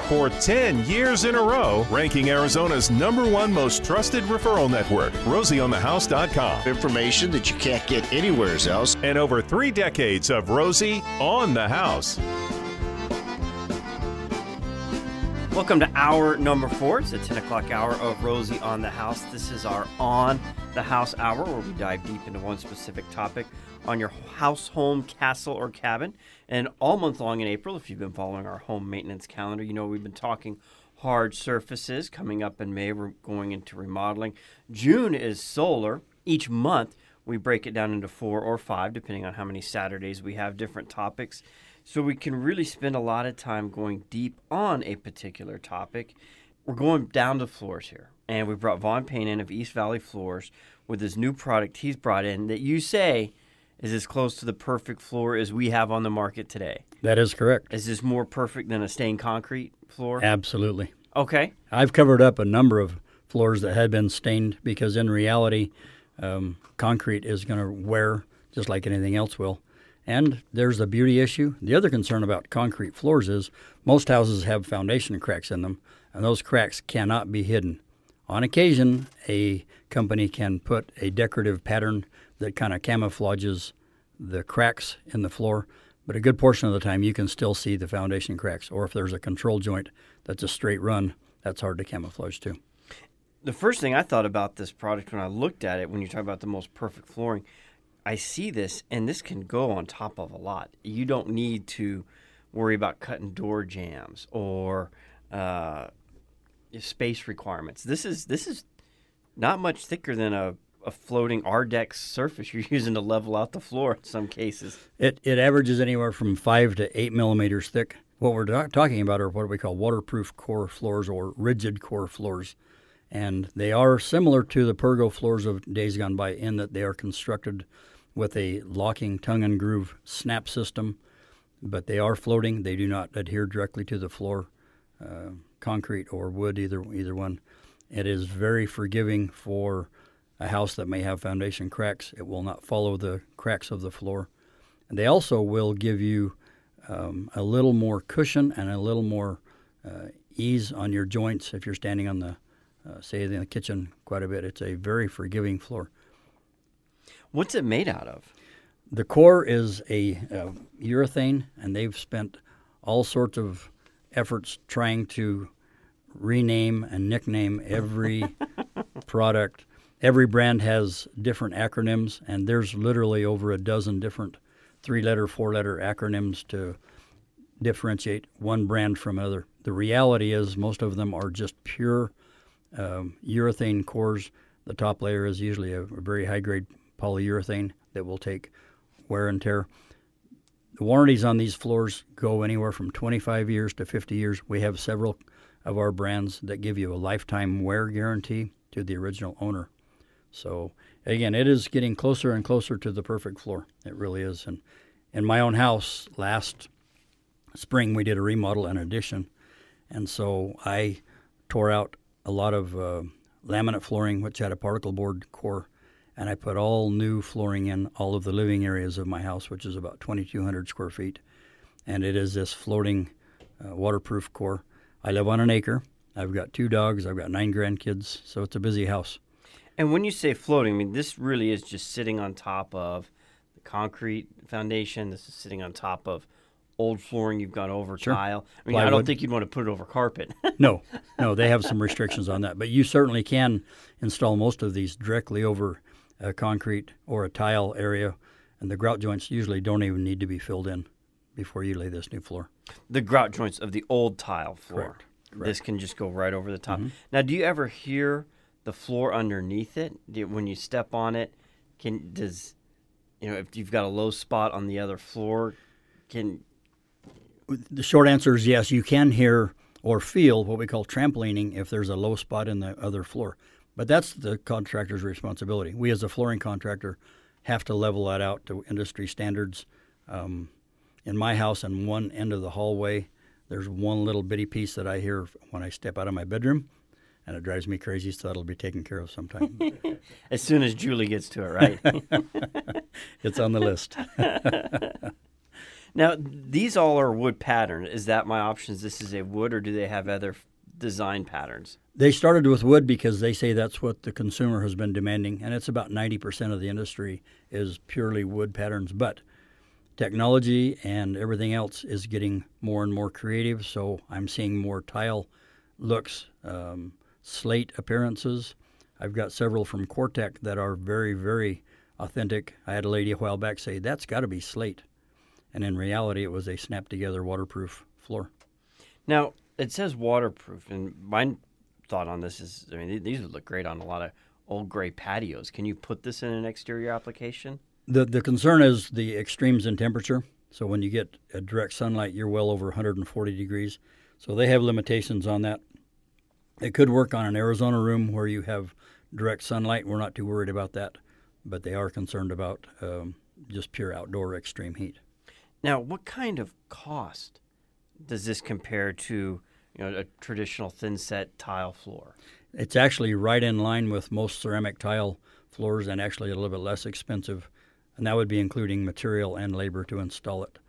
for 10 years in a row, ranking Arizona's #1 most trusted referral network, RosieOnTheHouse.com. Information that you can't get anywhere else. And over 3 decades of Rosie on the House. Welcome to hour number 4. It's the 10 o'clock hour of Rosie on the House. This is our On the House hour, where we dive deep into one specific topic on your house, home, castle, or cabin. And all month long in April, if you've been following our home maintenance calendar, you know we've been talking hard surfaces. Coming up in May, we're going into remodeling. June is solar. Each month, we break it down into 4 or 5, depending on how many Saturdays we have, different topics. So we can really spend a lot of time going deep on a particular topic. We're going down to floors here. And we brought Vaughn Payne in of East Valley Floors with this new product he's brought in that you say is as close to the perfect floor as we have on the market today. That is correct. Is this more perfect than a stained concrete floor? Absolutely. Okay. I've covered up a number of floors that had been stained because in reality, concrete is going to wear just like anything else will. And there's the beauty issue. The other concern about concrete floors is most houses have foundation cracks in them, and those cracks cannot be hidden. On occasion, a company can put a decorative pattern that kind of camouflages the cracks in the floor, but a good portion of the time you can still see the foundation cracks. Or if there's a control joint that's a straight run, that's hard to camouflage too. The first thing I thought about this product when I looked at it, when you talk about the most perfect flooring, I see this, and this can go on top of a lot. You don't need to worry about cutting door jambs or space requirements. This is not much thicker than a floating Ardex surface you're using to level out the floor in some cases. It averages anywhere from 5 to 8 millimeters thick. What we're talking about are what we call waterproof core floors or rigid core floors. And they are similar to the Pergo floors of days gone by in that they are constructed with a locking tongue and groove snap system, but they are floating. They do not adhere directly to the floor, concrete or wood, either one. It is very forgiving for a house that may have foundation cracks. It will not follow the cracks of the floor. And they also will give you a little more cushion and a little more ease on your joints if you're standing on the, say, in the kitchen quite a bit. It's a very forgiving floor. What's it made out of? The core is a urethane, and they've spent all sorts of efforts trying to rename and nickname every product. Every brand has different acronyms, and there's literally over a dozen different 3-letter, 4-letter acronyms to differentiate one brand from another. The reality is most of them are just pure urethane cores. The top layer is usually a very high-grade polyurethane that will take wear and tear. The warranties on these floors go anywhere from 25 years to 50 years. We have several of our brands that give you a lifetime wear guarantee to the original owner. So, again, it is getting closer and closer to the perfect floor. It really is. And in my own house, last spring, we did a remodel and addition. And so I tore out a lot of laminate flooring, which had a particle board core, and I put all new flooring in all of the living areas of my house, which is about 2,200 square feet. And it is this floating waterproof core. I live on an acre. I've got 2 dogs. I've got 9 grandkids. So it's a busy house. And when you say floating, I mean, this really is just sitting on top of the concrete foundation. This is sitting on top of old flooring you've gone over tile. I mean, plywood. I don't think you'd want to put it over carpet. No, they have some restrictions on that. But you certainly can install most of these directly over a concrete or a tile area, and the grout joints usually don't even need to be filled in before you lay this new floor. The grout joints of the old tile floor. Correct. This can just go right over the top. Mm-hmm. Now, do you ever hear the floor underneath it? When you step on it, if you've got a low spot on the other floor, The short answer is yes. You can hear or feel what we call trampolining if there's a low spot in the other floor. But that's the contractor's responsibility. We as a flooring contractor have to level that out to industry standards. In my house, on one end of the hallway, there's one little bitty piece that I hear when I step out of my bedroom, and it drives me crazy, so that'll be taken care of sometime. As soon as Julie gets to it, right? It's on the list. Now, these all are wood pattern. Is that my options? This is a wood, or do they have other design patterns? They started with wood because they say that's what the consumer has been demanding, and it's about 90% of the industry is purely wood patterns. But technology and everything else is getting more and more creative, so I'm seeing more tile looks, slate appearances. I've got several from Cortec that are very, very authentic. I had a lady a while back say, that's got to be slate. And in reality, it was a snap-together waterproof floor. Now, it says waterproof, and my thought on this is, I mean, these would look great on a lot of old gray patios. Can you put this in an exterior application? The concern is the extremes in temperature. So when you get a direct sunlight, you're well over 140 degrees. So they have limitations on that. It could work on an Arizona room where you have direct sunlight. We're not too worried about that, but they are concerned about just pure outdoor extreme heat. Now, what kind of cost does this compare to, a traditional thin-set tile floor? It's actually right in line with most ceramic tile floors, and actually a little bit less expensive, and that would be including material and labor to install it.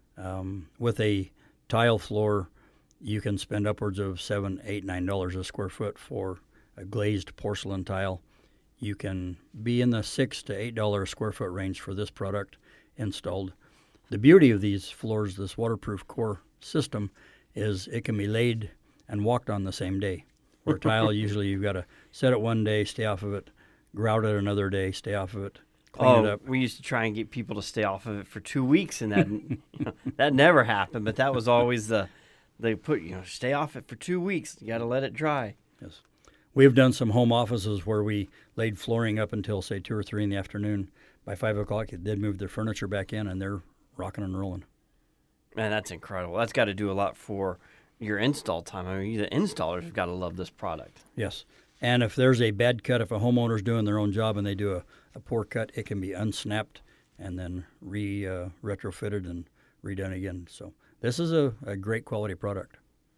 With a tile floor, you can spend upwards of $7, $8, $9 a square foot for a glazed porcelain tile. You can be in the $6 to $8 a square foot range for this product installed. The beauty of these floors, this waterproof core system, is it can be laid and walked on the same day. Where tile, usually you've got to set it one day, stay off of it, grout it another day, stay off of it, clean it up. We used to try and get people to stay off of it for 2 weeks, and that that never happened. But that was always they put, stay off it for 2 weeks. You got to let it dry. Yes. We've done some home offices where we laid flooring up until, say, 2 or 3 in the afternoon. By 5 o'clock, they'd move their furniture back in, and they're rocking and rolling. Man, that's incredible. That's got to do a lot for your install time. I mean, the installers have got to love this product. Yes. And if there's a bad cut, if a homeowner's doing their own job and they do a poor cut, it can be unsnapped and then retrofitted and redone again. So this is a great quality product.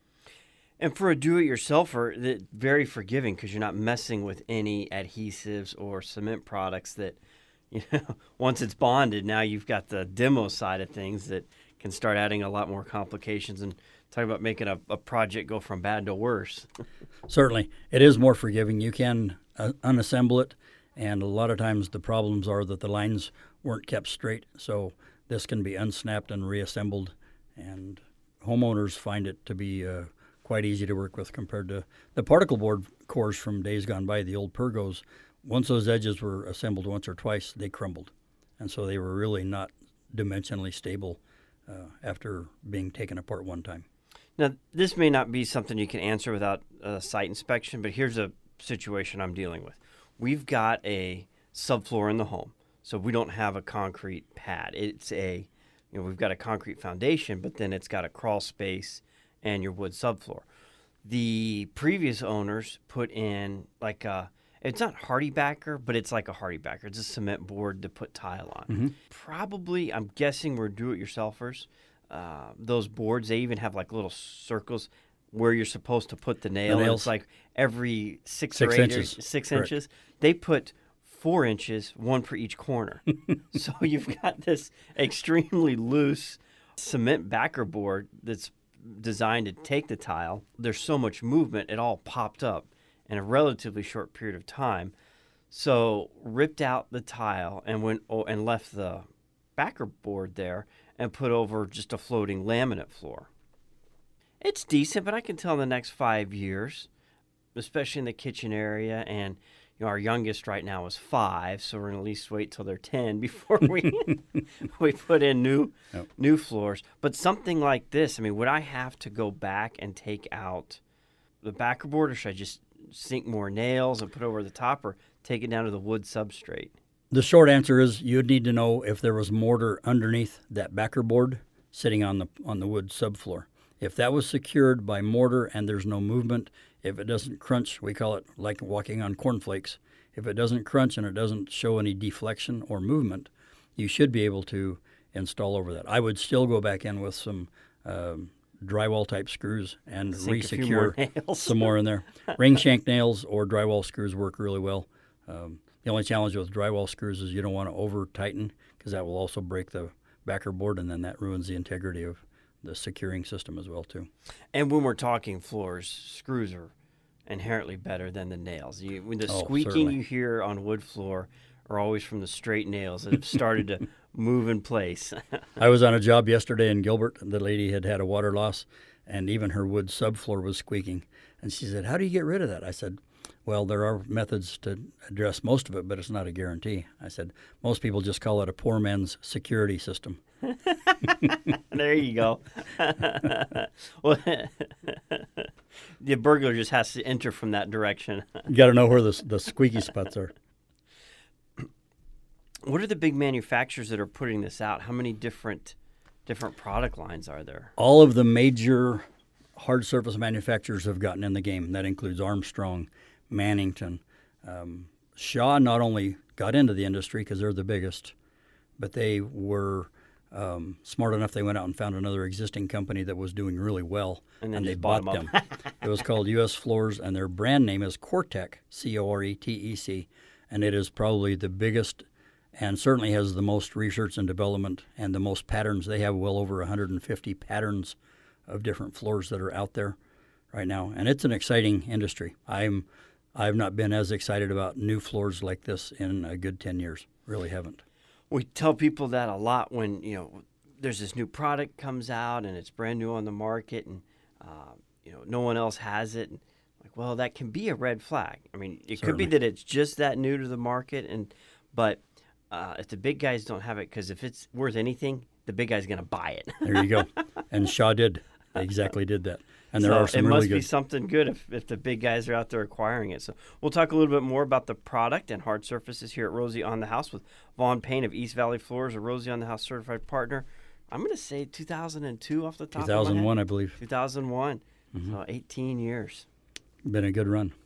And for a do-it-yourselfer, that's very forgiving because you're not messing with any adhesives or cement products that, once it's bonded, now you've got the demo side of things that can start adding a lot more complications and talk about making a project go from bad to worse. Certainly. It is more forgiving. You can unassemble it, and a lot of times the problems are that the lines weren't kept straight. So this can be unsnapped and reassembled, and homeowners find it to be quite easy to work with compared to the particle board cores from days gone by, the old Pergos. Once those edges were assembled once or twice, they crumbled. And so they were really not dimensionally stable after being taken apart one time. Now, this may not be something you can answer without a site inspection, but here's a situation I'm dealing with. We've got a subfloor in the home, so we don't have a concrete pad. It's we've got a concrete foundation, but then it's got a crawl space and your wood subfloor. The previous owners put in it's not hardy backer, but it's like a hardy backer. It's a cement board to put tile on. Mm-hmm. Probably, I'm guessing we're do-it-yourselfers. Those boards, they even have like little circles where you're supposed to put the nail. And it's like every 6 or 8 inches. Or 6 inches. They put 4 inches, one for each corner. So you've got this extremely loose cement backer board that's designed to take the tile. There's so much movement, it all popped up in a relatively short period of time. So ripped out the tile and and left the backer board there and put over just a floating laminate floor. It's decent, but I can tell in the next 5 years, especially in the kitchen area, and our youngest right now is 5, so we're going to at least wait till they're 10 before we put in new floors. But something like this, I mean, would I have to go back and take out the backer board, or should I just sink more nails and put over the top, or take it down to the wood substrate? The short answer is you'd need to know if there was mortar underneath that backer board sitting on the wood subfloor. If that was secured by mortar and there's no movement, if it doesn't crunch, we call it like walking on cornflakes. If it doesn't crunch and it doesn't show any deflection or movement, you should be able to install over that. I would still go back in with some drywall type screws and re-secure some more in there. Ring shank nails or drywall screws work really well. The only challenge with drywall screws is you don't want to over tighten because that will also break the backer board, and then that ruins the integrity of the securing system as well too. And when we're talking floors, screws are inherently better than the nails. When the squeaking certainly. you hear on wood floor are always from the straight nails that have started to move in place. I was on a job yesterday in Gilbert. The lady had a water loss, and even her wood subfloor was squeaking. And she said, "How do you get rid of that?" I said, "Well, there are methods to address most of it, but it's not a guarantee." I said, "Most people just call it a poor man's security system." There you go. Well, the burglar just has to enter from that direction. You got to know where the squeaky spots are. What are the big manufacturers that are putting this out? How many different product lines are there? All of the major hard surface manufacturers have gotten in the game. That includes Armstrong, Mannington. Shaw not only got into the industry because they're the biggest, but they were smart enough. They went out and found another existing company that was doing really well, And then they just bought bought them them. It was called U.S. Floors, and their brand name is Cortec, Coretec, and it is probably the biggest and certainly has the most research and development and the most patterns. They have well over 150 patterns of different floors that are out there right now, and it's an exciting industry. I've not been as excited about new floors like this in a good 10 years. Really haven't. We tell people that a lot when there's this new product comes out and it's brand new on the market, and no one else has it. And like, well, that can be a red flag. I mean, it could be Certainly. that it's just that new to the market, but if the big guys don't have it, because if it's worth anything, the big guy's going to buy it. There you go. And Shaw did. They exactly did that. And there So are some it really must good. be something good if the big guys are out there acquiring it. So we'll talk a little bit more about the product and hard surfaces here at Rosie on the House with Vaughn Payne of East Valley Floors, a Rosie on the House certified partner. I'm going to say 2002 off the top of my head. 2001, I believe. 2001. So 18 years. Been a good run.